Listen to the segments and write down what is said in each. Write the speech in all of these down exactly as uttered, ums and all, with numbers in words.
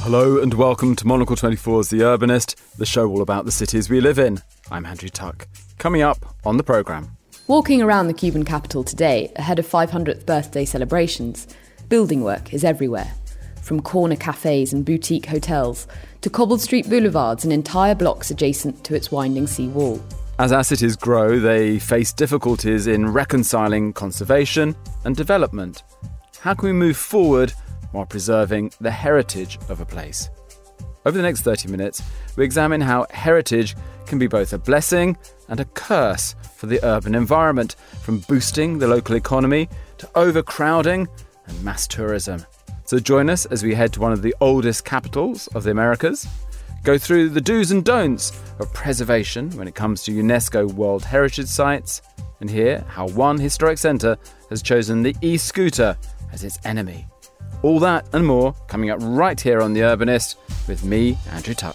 Hello and welcome to Monocle twenty-four's The Urbanist, the show all about the cities we live in. I'm Andrew Tuck. Coming up on the programme. Walking around the Cuban capital today, ahead of five hundredth birthday celebrations, building work is everywhere. From corner cafes and boutique hotels to cobbled street boulevards and entire blocks adjacent to its winding sea wall. As our cities grow, they face difficulties in reconciling conservation and development. How can we move forward while preserving the heritage of a place? Over the next thirty minutes, we examine how heritage can be both a blessing and a curse for the urban environment, from boosting the local economy to overcrowding and mass tourism. So join us as we head to one of the oldest capitals of the Americas, go through the do's and don'ts of preservation when it comes to UNESCO World Heritage Sites, and hear how one historic centre has chosen the e-scooter as its enemy. All that and more coming up right here on The Urbanist with me, Andrew Tuck.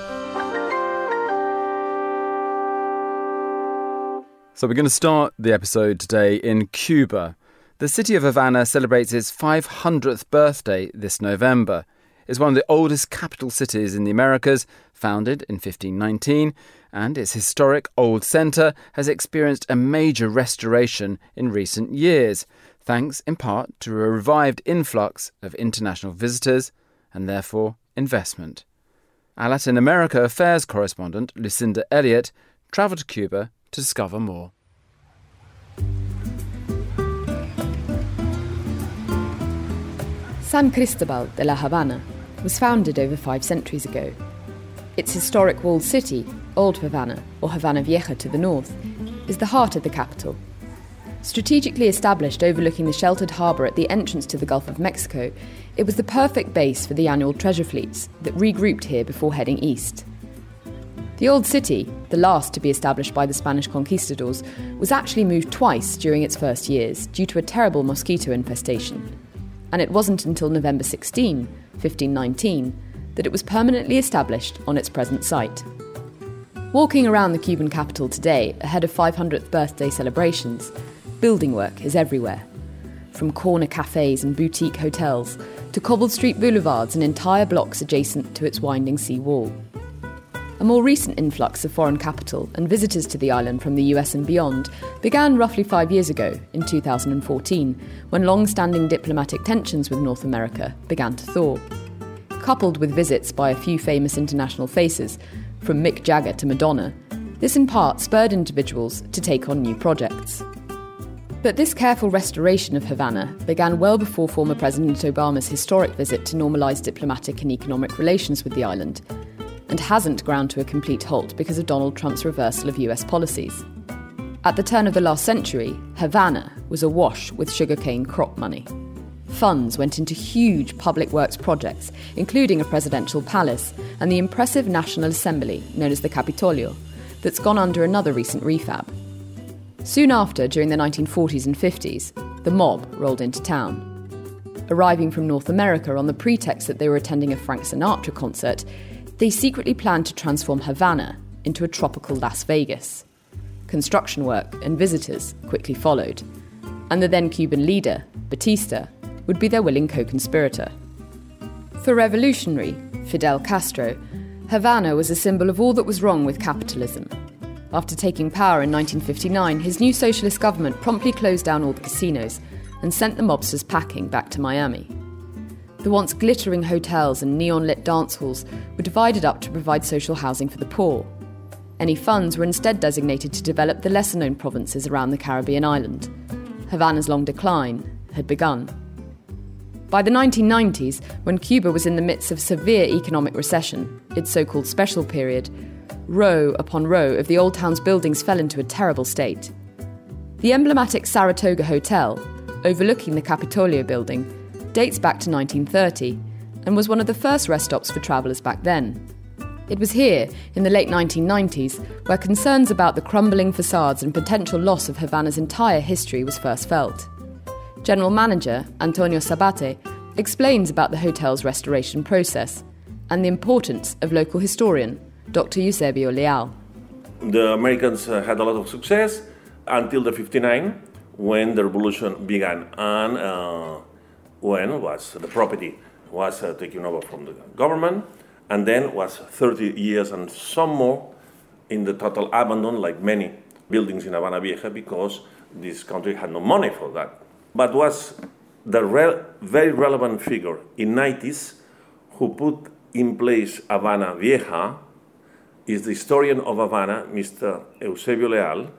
So we're going to start the episode today in Cuba. The city of Havana celebrates its five hundredth birthday this November. It's one of the oldest capital cities in the Americas, founded in fifteen nineteen, and its historic old centre has experienced a major restoration in recent years, thanks in part to a revived influx of international visitors and therefore investment. Our Latin America affairs correspondent Lucinda Elliott travelled to Cuba to discover more. San Cristobal de la Habana was founded over five centuries ago. Its historic walled city, Old Havana, or Havana Vieja to the north, is the heart of the capital. Strategically established overlooking the sheltered harbour at the entrance to the Gulf of Mexico, it was the perfect base for the annual treasure fleets that regrouped here before heading east. The old city, the last to be established by the Spanish conquistadors, was actually moved twice during its first years due to a terrible mosquito infestation. And it wasn't until November sixteenth, fifteen nineteen, that it was permanently established on its present site. Walking around the Cuban capital today, ahead of five hundredth birthday celebrations, building work is everywhere. From corner cafes and boutique hotels to cobbled street boulevards and entire blocks adjacent to its winding sea wall. A more recent influx of foreign capital and visitors to the island from the U S and beyond began roughly five years ago, in two thousand fourteen, when long-standing diplomatic tensions with North America began to thaw. Coupled with visits by a few famous international faces, from Mick Jagger to Madonna, this in part spurred individuals to take on new projects. But this careful restoration of Havana began well before former President Obama's historic visit to normalise diplomatic and economic relations with the island, and hasn't ground to a complete halt because of Donald Trump's reversal of U S policies. At the turn of the last century, Havana was awash with sugarcane crop money. Funds went into huge public works projects, including a presidential palace and the impressive National Assembly, known as the Capitolio, that's gone under another recent refab. Soon after, during the nineteen forties and fifties, the mob rolled into town. Arriving from North America on the pretext that they were attending a Frank Sinatra concert, they secretly planned to transform Havana into a tropical Las Vegas. Construction work and visitors quickly followed, and the then Cuban leader, Batista, would be their willing co-conspirator. For revolutionary Fidel Castro, Havana was a symbol of all that was wrong with capitalism. After taking power in nineteen fifty-nine, his new socialist government promptly closed down all the casinos and sent the mobsters packing back to Miami. The once glittering hotels and neon-lit dance halls were divided up to provide social housing for the poor. Any funds were instead designated to develop the lesser-known provinces around the Caribbean island. Havana's long decline had begun. By the nineteen nineties, when Cuba was in the midst of severe economic recession, its so-called special period, row upon row of the old town's buildings fell into a terrible state. The emblematic Saratoga Hotel, overlooking the Capitolio building, dates back to nineteen thirty and was one of the first rest stops for travellers back then. It was here, in the late nineteen nineties, where concerns about the crumbling facades and potential loss of Havana's entire history was first felt. General Manager Antonio Sabate explains about the hotel's restoration process and the importance of local historian Doctor Eusebio Leal. The Americans uh, had a lot of success until the fifty-nine, when the revolution began, and uh, when was the property was uh, taken over from the government, and then was thirty years and some more in the total abandon, like many buildings in Habana Vieja, because this country had no money for that. But was the re- very relevant figure in nineties who put in place Habana Vieja is the historian of Havana, Mister Eusebio Leal,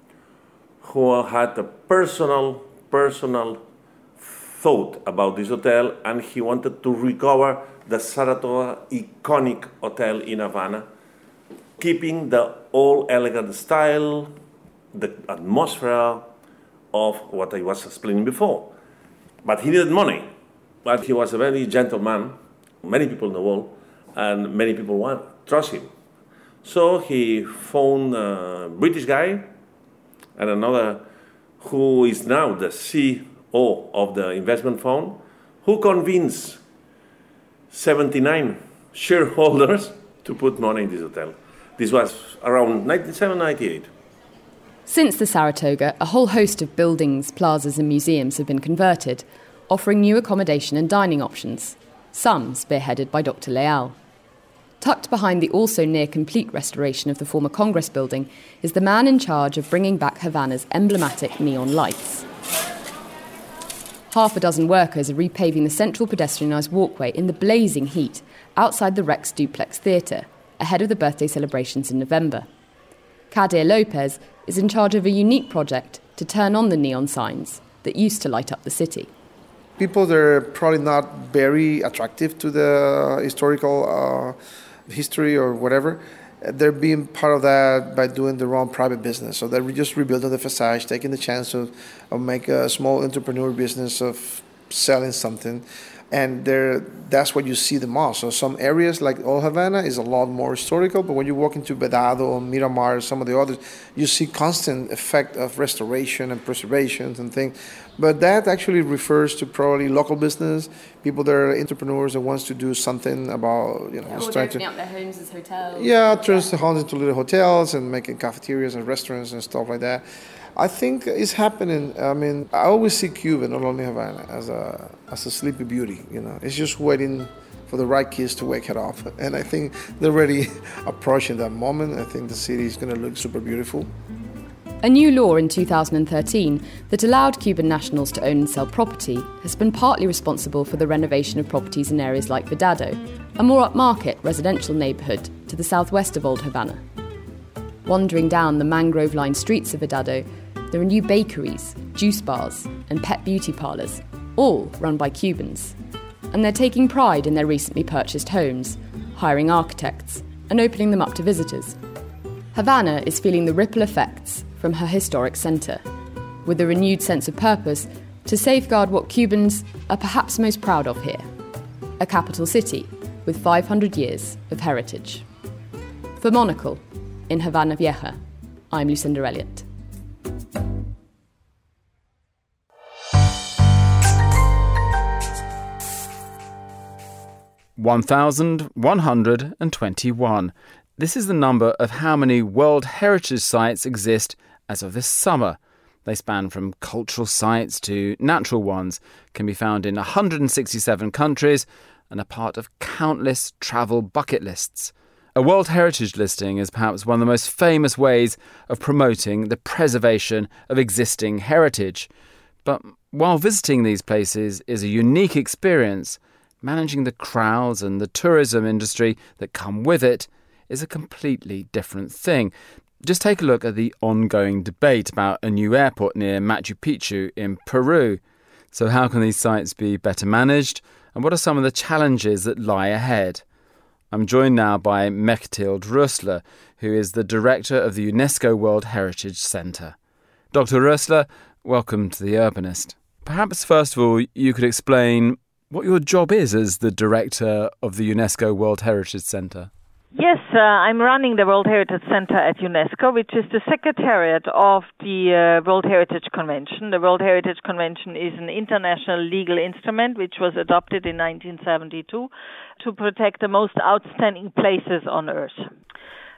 who had a personal, personal thought about this hotel, and he wanted to recover the Saratoga iconic hotel in Havana, keeping the old elegant style, the atmosphere of what I was explaining before. But he needed money. But he was a very gentle man, many people in the world, and many people want trust him. So he found a British guy and another who is now the C E O of the investment fund, who convinced seventy-nine shareholders to put money in this hotel. This was around ninety-seven, ninety-eight. Since the Saratoga, a whole host of buildings, plazas and museums have been converted, offering new accommodation and dining options, some spearheaded by Doctor Leal. Tucked behind the also near-complete restoration of the former Congress building is the man in charge of bringing back Havana's emblematic neon lights. Half a dozen workers are repaving the central pedestrianised walkway in the blazing heat outside the Rex Duplex Theatre, ahead of the birthday celebrations in November. Kadir Lopez is in charge of a unique project to turn on the neon signs that used to light up the city. People that are probably not very attractive to the historical uh, history or whatever, they're being part of that by doing their own private business. So they're just rebuilding the facade, taking the chance of, of make a small entrepreneur business of selling something. And they're, that's what you see the most. So some areas like Old Havana is a lot more historical, but when you walk into Vedado or Miramar, some of the others, you see constant effect of restoration and preservation and things. But that actually refers to probably local business, people that are entrepreneurs and wants to do something about, you know, yeah, just or trying opening to, up their homes as hotels. Yeah, turns the homes into little hotels and making cafeterias and restaurants and stuff like that. I think it's happening. I mean, I always see Cuba, not only Havana, as a as a sleepy beauty. You know, it's just waiting for the right kids to wake it up. And I think they're already approaching that moment. I think the city is going to look super beautiful. A new law in two thousand thirteen that allowed Cuban nationals to own and sell property has been partly responsible for the renovation of properties in areas like Vedado, a more upmarket residential neighbourhood to the southwest of Old Havana. Wandering down the mangrove-lined streets of Vedado, there are new bakeries, juice bars and pet beauty parlours, all run by Cubans. And they're taking pride in their recently purchased homes, hiring architects and opening them up to visitors. Havana is feeling the ripple effects from her historic centre, with a renewed sense of purpose to safeguard what Cubans are perhaps most proud of here, a capital city with five hundred years of heritage. For Monocle, in Habana Vieja, I'm Lucinda Elliott. one thousand one hundred twenty-one. This is the number of how many World Heritage Sites exist as of this summer. They span from cultural sites to natural ones, can be found in one hundred sixty-seven countries and are part of countless travel bucket lists. A World Heritage listing is perhaps one of the most famous ways of promoting the preservation of existing heritage. But while visiting these places is a unique experience, managing the crowds and the tourism industry that come with it is a completely different thing. Just take a look at the ongoing debate about a new airport near Machu Picchu in Peru. So how can these sites be better managed, and what are some of the challenges that lie ahead? I'm joined now by Mechtild Roesler, who is the director of the UNESCO World Heritage Centre. Doctor Roesler, welcome to The Urbanist. Perhaps first of all you could explain what your job is as the director of the UNESCO World Heritage Centre. Yes, uh, I'm running the World Heritage Center at UNESCO, which is the secretariat of the uh, World Heritage Convention. The World Heritage Convention is an international legal instrument which was adopted in nineteen seventy-two to protect the most outstanding places on Earth.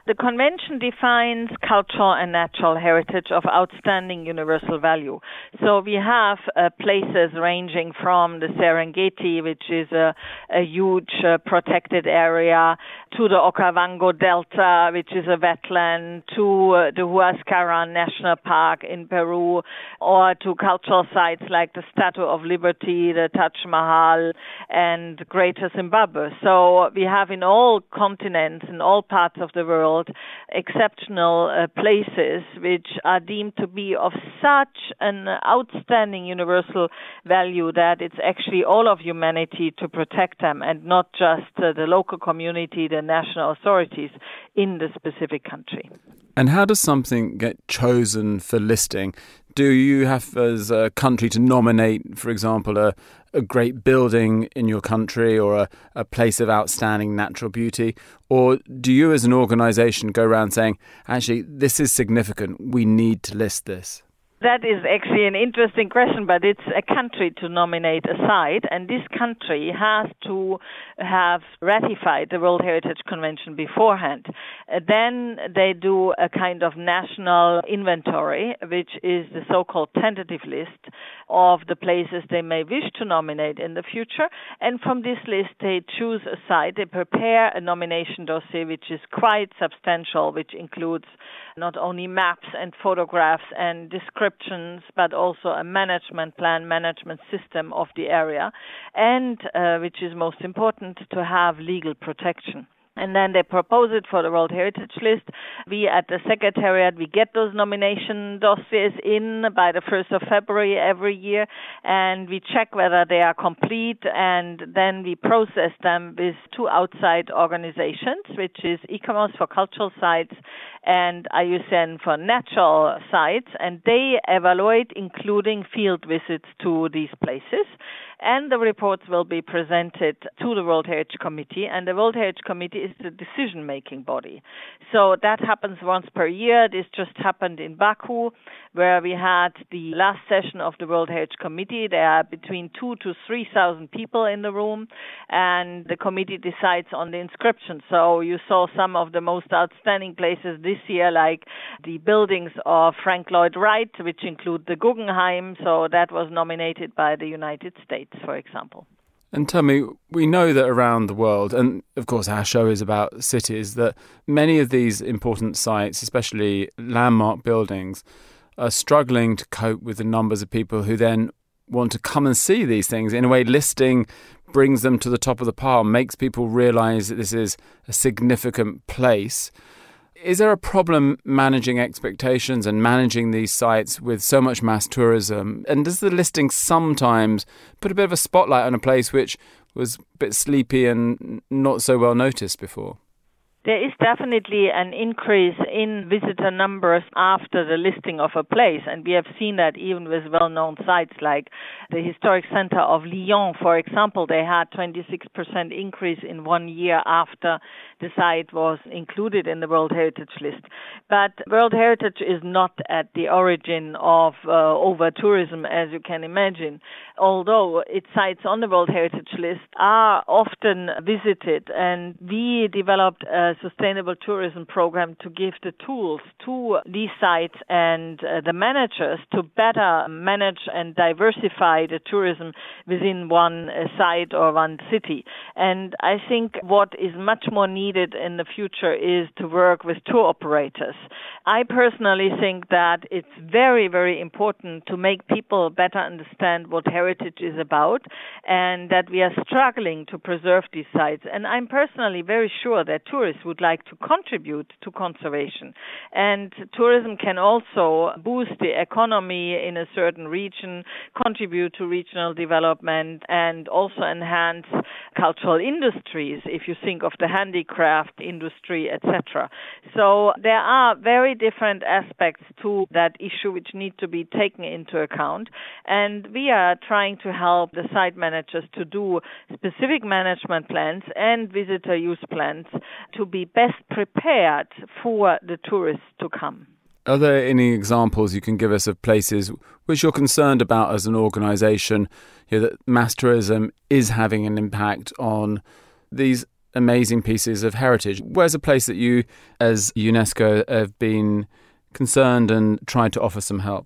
The convention defines cultural and natural heritage of outstanding universal value. So we have uh, places ranging from the Serengeti, which is a, a huge uh, protected area, to the Okavango Delta, which is a wetland, to uh, the Huascaran National Park in Peru, or to cultural sites like the Statue of Liberty, the Taj Mahal, and Greater Zimbabwe. So we have in all continents, in all parts of the world, exceptional uh, places which are deemed to be of such an outstanding universal value that it's actually all of humanity to protect them, and not just uh, the local community, the national authorities in the specific country. And how does something get chosen for listing? Do you have, as a country, to nominate, for example, a, a great building in your country or a, a place of outstanding natural beauty? Or do you, as an organisation, go around saying, actually, this is significant, we need to list this? That is actually an interesting question, but it's a country to nominate a site, and this country has to have ratified the World Heritage Convention beforehand. Uh, then they do a kind of national inventory, which is the so-called tentative list of the places they may wish to nominate in the future. And from this list, they choose a site. They prepare a nomination dossier, which is quite substantial, which includes not only maps and photographs and descriptions, but also a management plan, management system of the area, and, uh, which is most important, to have legal protection. And then they propose it for the World Heritage List. We at the Secretariat, we get those nomination dossiers in by the first of February every year, and we check whether they are complete, and then we process them with two outside organizations, which is ICOMOS for cultural sites and I U C N for natural sites, and they evaluate, including field visits to these places. And the reports will be presented to the World Heritage Committee, and the World Heritage Committee is the decision-making body. So that happens once per year. This just happened in Baku, where we had the last session of the World Heritage Committee. There are between two to three thousand people in the room, and the committee decides on the inscription. So you saw some of the most outstanding places this year, like the buildings of Frank Lloyd Wright, which include the Guggenheim. So that was nominated by the United States, for example. And tell me, we know that around the world, and of course our show is about cities, that many of these important sites, especially landmark buildings, are struggling to cope with the numbers of people who then want to come and see these things. In a way, listing brings them to the top of the pile, makes people realise that this is a significant place. Is there a problem managing expectations and managing these sites with so much mass tourism? And does the listing sometimes put a bit of a spotlight on a place which was a bit sleepy and not so well noticed before? There is definitely an increase in visitor numbers after the listing of a place, and we have seen that even with well-known sites like the historic center of Lyon, for example. They had twenty-six percent increase in one year after the site was included in the World Heritage List. But World Heritage is not at the origin of uh, over-tourism, as you can imagine, although its sites on the World Heritage List are often visited, and we developed a sustainable tourism program to give the tools to these sites and uh, the managers to better manage and diversify the tourism within one uh, site or one city. And I think what is much more needed in the future is to work with tour operators. I personally think that it's very, very important to make people better understand what heritage is about, and that we are struggling to preserve these sites. And I'm personally very sure that tourists would like to contribute to conservation. And tourism can also boost the economy in a certain region, contribute to regional development, and also enhance cultural industries, if you think of the handicraft industry, et cetera. So there are very different aspects to that issue which need to be taken into account. And we are trying to help the site managers to do specific management plans and visitor use plans to be best prepared for the tourists to come. Are there any examples you can give us of places which you're concerned about as an organisation, you know, that mass tourism is having an impact on these amazing pieces of heritage. Where's a place that you, as UNESCO, have been concerned and tried to offer some help?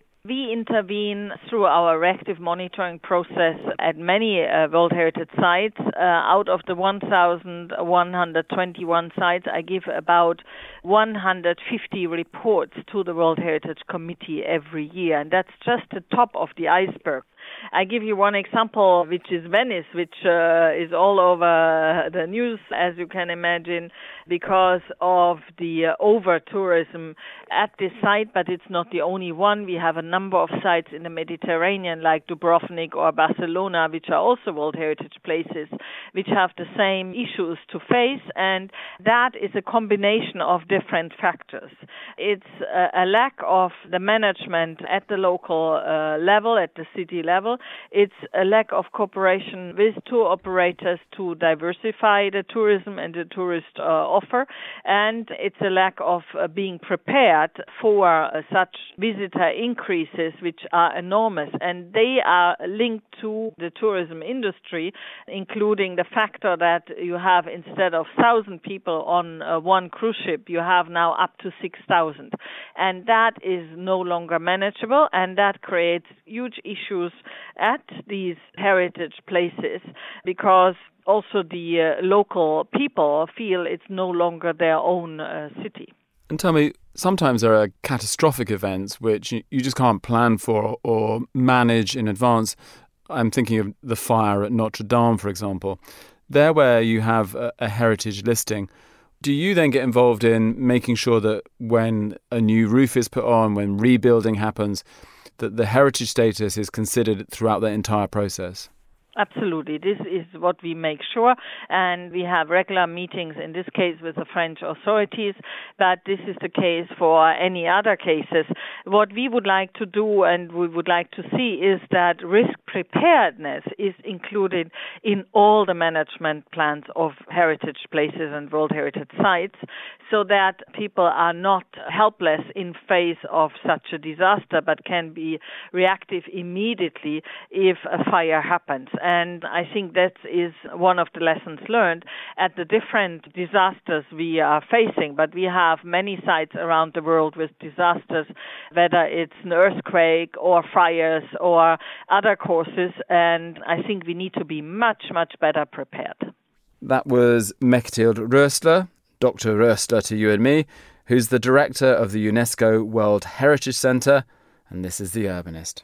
We intervene through our reactive monitoring process at many uh, World Heritage sites. Uh, out of the one thousand one hundred twenty-one sites, I give about one hundred fifty reports to the World Heritage Committee every year, and that's just the top of the iceberg. I give you one example, which is Venice, which uh, is all over the news, as you can imagine, because of the uh, over-tourism at this site, but it's not the only one. We have a number of sites in the Mediterranean, like Dubrovnik or Barcelona, which are also World Heritage places, which have the same issues to face, and that is a combination of different factors. It's a, a lack of the management at the local uh, level, at the city level. It's a lack of cooperation with tour operators to diversify the tourism and the tourist uh, offer, and it's a lack of uh, being prepared for uh, such visitor increases, which are enormous, and they are linked to the tourism industry, including the factor that you have, instead of one thousand people on uh, one cruise ship, you have now up to six thousand, and that is no longer manageable, and that creates huge issues at these heritage places, because also the uh, local people feel it's no longer their own uh, city. And tell me, sometimes there are catastrophic events which you just can't plan for or manage in advance. I'm thinking of the fire at Notre Dame, for example. There where you have a, a heritage listing, do you then get involved in making sure that when a new roof is put on, when rebuilding happens, that the heritage status is considered throughout the entire process? Absolutely. This is what we make sure, and we have regular meetings, in this case with the French authorities, but this is the case for any other cases. What we would like to do and we would like to see is that risk preparedness is included in all the management plans of heritage places and World Heritage sites, so that people are not helpless in face of such a disaster, but can be reactive immediately if a fire happens. And I think that is one of the lessons learned at the different disasters we are facing. But we have many sites around the world with disasters, whether it's an earthquake or fires or other causes. And I think we need to be much, much better prepared. That was Mechthild Roestler, Doctor Roestler to you and me, who's the director of the UNESCO World Heritage Centre. And this is The Urbanist.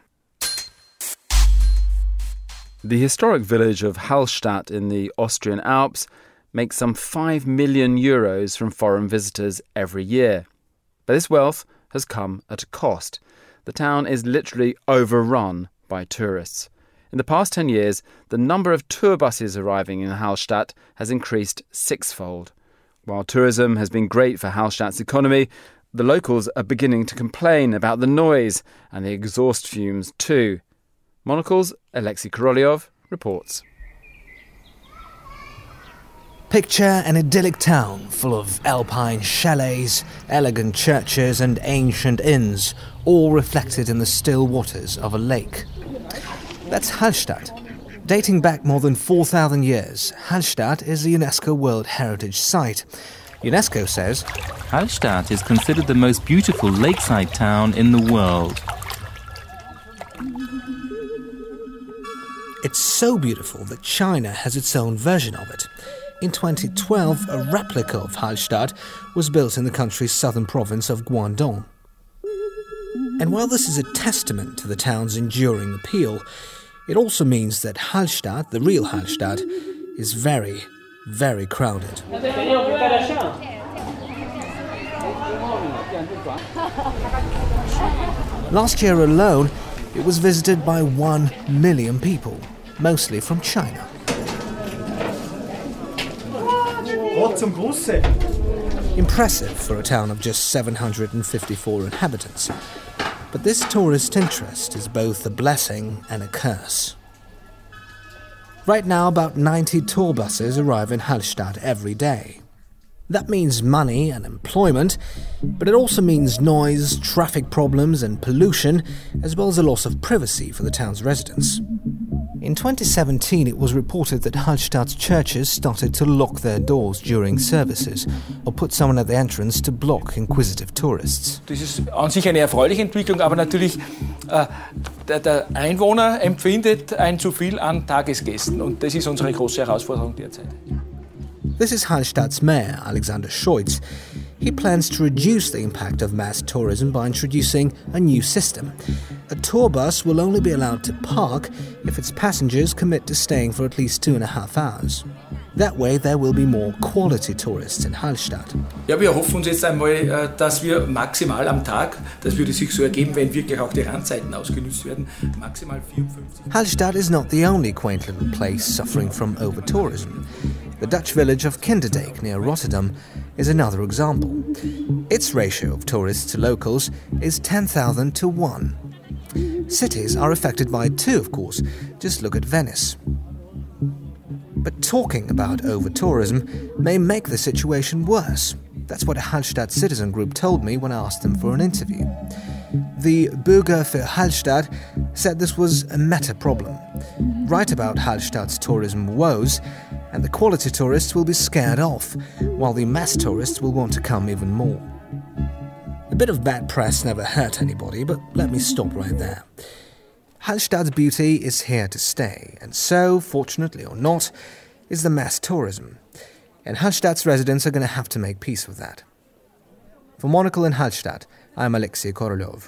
The historic village of Hallstatt in the Austrian Alps makes some five million euros from foreign visitors every year. But this wealth has come at a cost. The town is literally overrun by tourists. In the past ten years, the number of tour buses arriving in Hallstatt has increased sixfold. While tourism has been great for Hallstatt's economy, the locals are beginning to complain about the noise and the exhaust fumes too. Monocle's Alexei Korolyov reports. Picture an idyllic town full of alpine chalets, elegant churches and ancient inns, all reflected in the still waters of a lake. That's Hallstatt. Dating back more than four thousand years, Hallstatt is a UNESCO World Heritage Site. UNESCO says Hallstatt is considered the most beautiful lakeside town in the world. It's so beautiful that China has its own version of it. In twenty twelve, a replica of Hallstatt was built in the country's southern province of Guangdong. And while this is a testament to the town's enduring appeal, it also means that Hallstatt, the real Hallstatt, is very, very crowded. Last year alone, it was visited by one million people, mostly from China. Impressive for a town of just seven hundred fifty-four inhabitants. But this tourist interest is both a blessing and a curse. Right now, about ninety tour buses arrive in Hallstatt every day. That means money and employment, but it also means noise, traffic problems and pollution, as well as a loss of privacy for the town's residents. In twenty seventeen, it was reported that Hallstatt's churches started to lock their doors during services or put someone at the entrance to block inquisitive tourists. Das ist an sich eine erfreuliche Entwicklung, aber natürlich äh, der, der Einwohner empfindet ein zu viel an Tagesgästen und das ist unsere große Herausforderung derzeit. This is Hallstatt's mayor, Alexander Scheutz. He plans to reduce the impact of mass tourism by introducing a new system. A tour bus will only be allowed to park if its passengers commit to staying for at least two and a half hours. That way there will be more quality tourists in Hallstatt. Ja, wir hoffen uns jetzt einmal, dass wir maximal am Tag, das würde sich so ergeben, wenn wirklich auch die Randzeiten ausgenutzt werden, maximal vierundfünfzig. Hallstatt is not the only quaint little place suffering from over-tourism. The Dutch village of Kinderdijk near Rotterdam is another example. Its ratio of tourists to locals is ten thousand to one. Cities are affected by it too, of course. Just look at Venice. But talking about over-tourism may make the situation worse. That's what a Hallstatt citizen group told me when I asked them for an interview. The Bürger für Hallstatt said this was a meta problem. Write about Hallstatt's tourism woes, and the quality tourists will be scared off, while the mass tourists will want to come even more. A bit of bad press never hurt anybody, but let me stop right there. Hallstatt's beauty is here to stay, and so, fortunately or not, is the mass tourism. And Hallstatt's residents are going to have to make peace with that. For Monocle in Hallstatt, I'm Alexei Korolev.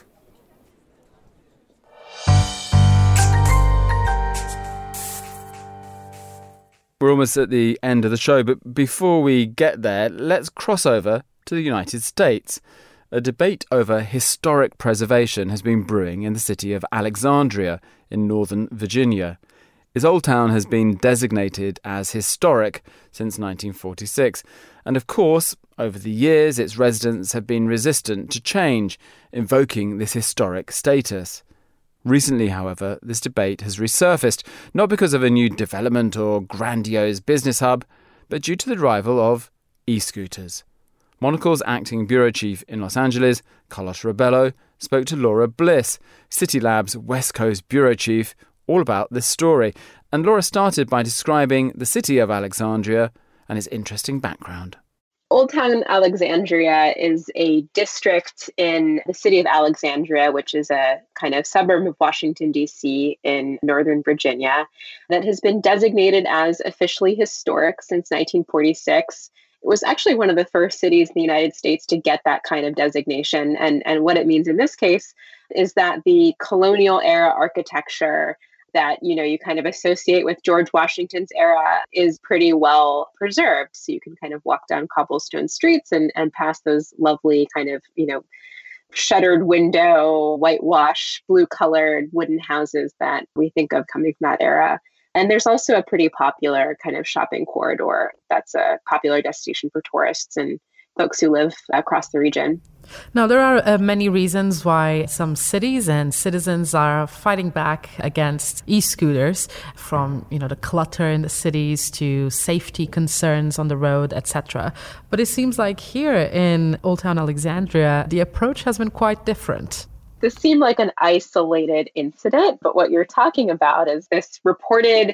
We're almost at the end of the show, but before we get there, let's cross over to the United States. A debate over historic preservation has been brewing in the city of Alexandria in northern Virginia. Its old town has been designated as historic since nineteen forty-six, and of course, over the years, its residents have been resistant to change, invoking this historic status. Recently, however, this debate has resurfaced, not because of a new development or grandiose business hub, but due to the arrival of e-scooters. Monocle's acting bureau chief in Los Angeles, Carlos Rebello, spoke to Laura Bliss, CityLab's West Coast bureau chief, all about this story. And Laura started by describing the city of Alexandria and its interesting background. Old Town Alexandria is a district in the city of Alexandria, which is a kind of suburb of Washington, D C in Northern Virginia, that has been designated as officially historic since nineteen forty-six. It was actually one of the first cities in the United States to get that kind of designation. And, and what it means in this case is that the colonial era architecture that, you know, you kind of associate with George Washington's era is pretty well preserved. So you can kind of walk down cobblestone streets and, and pass those lovely kind of, you know, shuttered window, whitewash, blue-colored wooden houses that we think of coming from that era. And there's also a pretty popular kind of shopping corridor that's a popular destination for tourists and folks who live across the region. Now, there are uh, many reasons why some cities and citizens are fighting back against e-scooters, from, you know, the clutter in the cities to safety concerns on the road, et cetera. But it seems like here in Old Town Alexandria, the approach has been quite different. This seemed like an isolated incident, but what you're talking about is this reported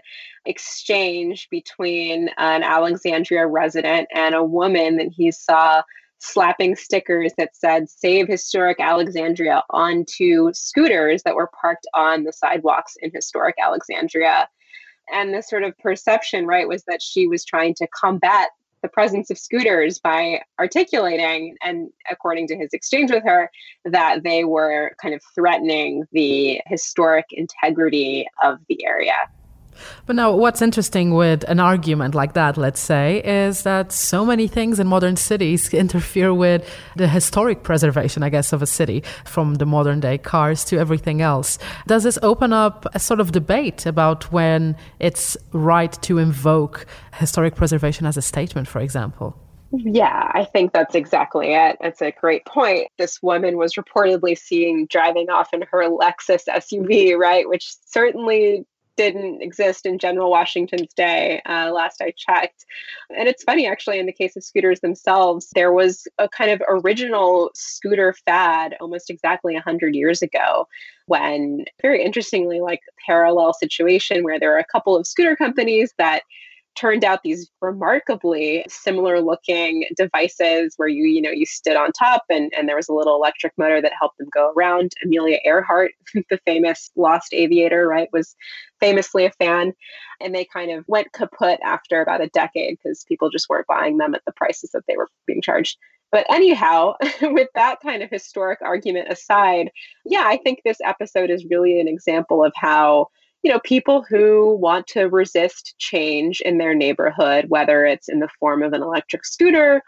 exchange between an Alexandria resident and a woman that he saw slapping stickers that said "Save Historic Alexandria" onto scooters that were parked on the sidewalks in historic Alexandria. And the sort of perception, right, was that she was trying to combat the presence of scooters by articulating, and according to his exchange with her, that they were kind of threatening the historic integrity of the area. But now, what's interesting with an argument like that, let's say, is that so many things in modern cities interfere with the historic preservation, I guess, of a city, from the modern day cars to everything else. Does this open up a sort of debate about when it's right to invoke historic preservation as a statement, for example? Yeah, I think that's exactly it. It's a great point. This woman was reportedly seen driving off in her Lexus S U V, right, which certainly didn't exist in General Washington's day, uh, last I checked. And it's funny, actually, in the case of scooters themselves, there was a kind of original scooter fad almost exactly one hundred years ago when, very interestingly, like parallel situation where there were a couple of scooter companies that turned out these remarkably similar looking devices where you, you know, you stood on top and, and there was a little electric motor that helped them go around. Amelia Earhart, the famous Lost Aviator, right, was famously a fan. And they kind of went kaput after about a decade because people just weren't buying them at the prices that they were being charged. But anyhow, with that kind of historic argument aside, yeah, I think this episode is really an example of how, you know, people who want to resist change in their neighborhood, whether it's in the form of an electric scooter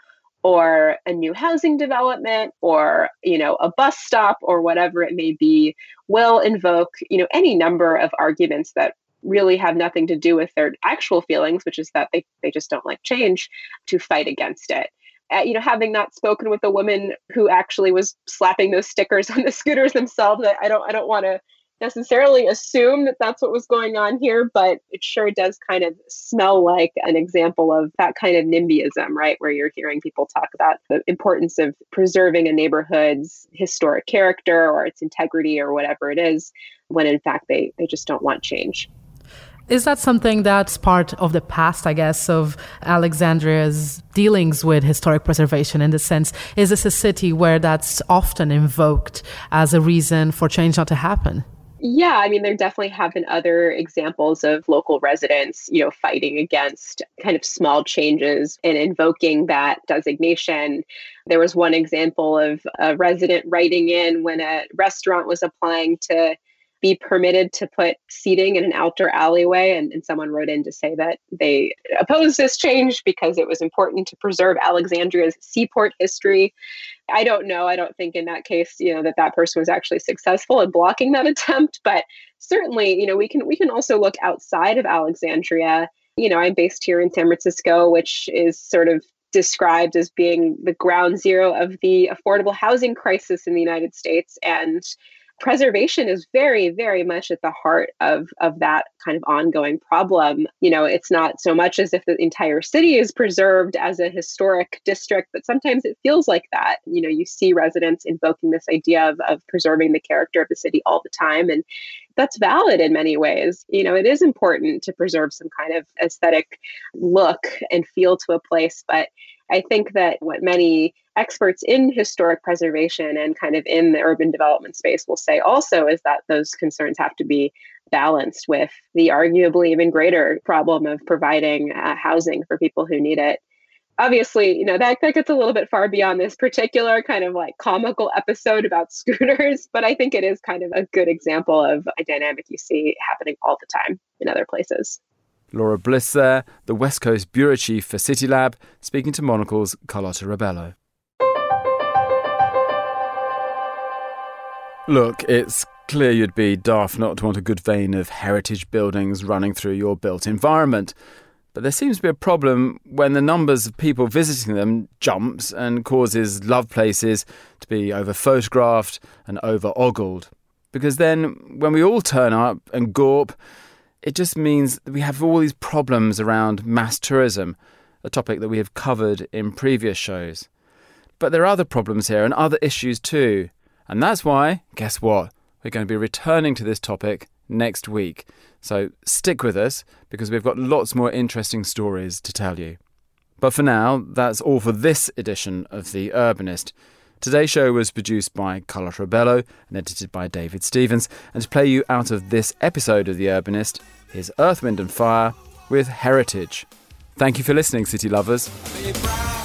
or a new housing development or, you know, a bus stop or whatever it may be, will invoke, you know, any number of arguments that really have nothing to do with their actual feelings, which is that they, they just don't like change, to fight against it. Uh, you know, having not spoken with a woman who actually was slapping those stickers on the scooters themselves, I, I don't I don't want to necessarily assume that that's what was going on here, but it sure does kind of smell like an example of that kind of NIMBYism, right? Where you're hearing people talk about the importance of preserving a neighborhood's historic character or its integrity or whatever it is, when in fact they, they just don't want change. Is that something that's part of the past, I guess, of Alexandria's dealings with historic preservation in the sense, is this a city where that's often invoked as a reason for change not to happen? Yeah, I mean, there definitely have been other examples of local residents, you know, fighting against kind of small changes and invoking that designation. There was one example of a resident writing in when a restaurant was applying to be permitted to put seating in an outdoor alleyway. And, and someone wrote in to say that they opposed this change because it was important to preserve Alexandria's seaport history. I don't know. I don't think in that case, you know, that that person was actually successful in blocking that attempt. But certainly, you know, we can we can also look outside of Alexandria. You know, I'm based here in San Francisco, which is sort of described as being the ground zero of the affordable housing crisis in the United States. And preservation is very, very much at the heart of, of that kind of ongoing problem. You know, it's not so much as if the entire city is preserved as a historic district, but sometimes it feels like that. You know, you see residents invoking this idea of, of preserving the character of the city all the time. And that's valid in many ways. You know, it is important to preserve some kind of aesthetic look and feel to a place, but I think that what many experts in historic preservation and kind of in the urban development space will say also is that those concerns have to be balanced with the arguably even greater problem of providing uh, housing for people who need it. Obviously, you know, that, that gets a little bit far beyond this particular kind of like comical episode about scooters, but I think it is kind of a good example of a dynamic you see happening all the time in other places. Laura Bliss there, the West Coast Bureau Chief for CityLab, speaking to Monocle's Carlotta Rebello. Look, it's clear you'd be daft not to want a good vein of heritage buildings running through your built environment. But there seems to be a problem when the numbers of people visiting them jumps and causes love places to be over-photographed and over-ogled. Because then, when we all turn up and gawp, it just means that we have all these problems around mass tourism, a topic that we have covered in previous shows. But there are other problems here and other issues too. And that's why, guess what? We're going to be returning to this topic next week. So stick with us because we've got lots more interesting stories to tell you. But for now, that's all for this edition of The Urbanist. Today's show was produced by Carlotta Rebello and edited by David Stevens. And to play you out of this episode of The Urbanist is Earth, Wind and Fire with Heritage. Thank you for listening, City Lovers.